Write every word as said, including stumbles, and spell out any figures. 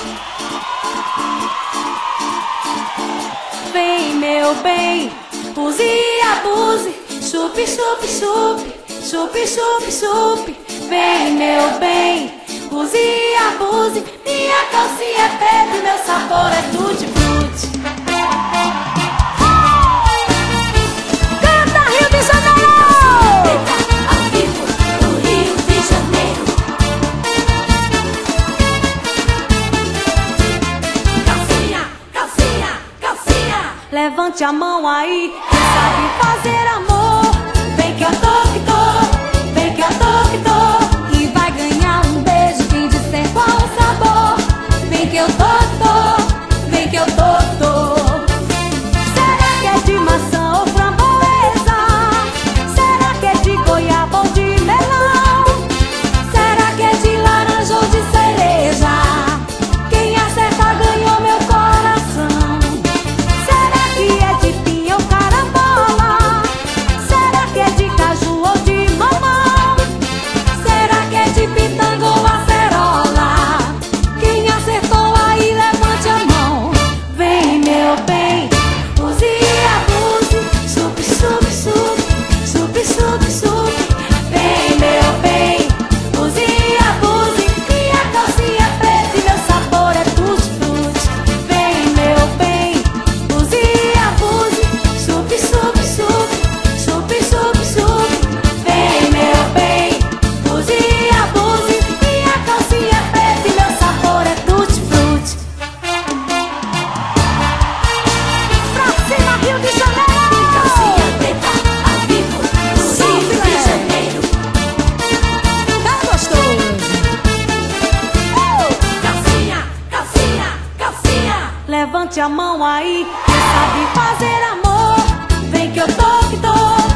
Vem, meu bem, use e abuse. Chupe, chupe, chupe, chupe, chupe, chupe. Vem, meu bem, use e abuse. Minha calcinha é preta e meu sabor é tutti frutti. Canta, Rio de Janeiro! Ao vivo no Rio de Janeiro. Calcinha, calcinha, calcinha. Levante a mão aí, quem sabe fazer amor. Vem que eu tô que tô, vem que eu tô que tô. E vai ganhar um beijo quem disser qual o sabor. Vem que eu tô que tô, vem que eu tô que tô. Será que é de maçã ou framboesa? Será que é de goiaba ou de melão? Será que é de laranja ou de cereja? Quem acertar ganhou meu coração. Será que é de pinha ou carambola? Será que é de caju ou de mamão? Será que é de pitanga ou acerola? Quem acertou aí levante a mão. Vem, meu bem, use e abuse. Chupe, chupe, chupe, chupe, chupe, chupe. Vem, meu bem, use e abuse. Minha calcinha preta e meu sabor é tutti frutti. Vem, meu bem, use e abuse. Chupe, chupe, chupe, chupe, chupe, chupe. Vem, meu bem, use e abuse. Minha calcinha preta e meu sabor é tutti frutti. Pra cima, Rio de Janeiro! Calcinha preta ao vivo no Rio de Janeiro. Tá gostoso! Calcinha, calcinha, calcinha. Levante a mão aí, quem sabe fazer amor. Vem que eu tô que tô.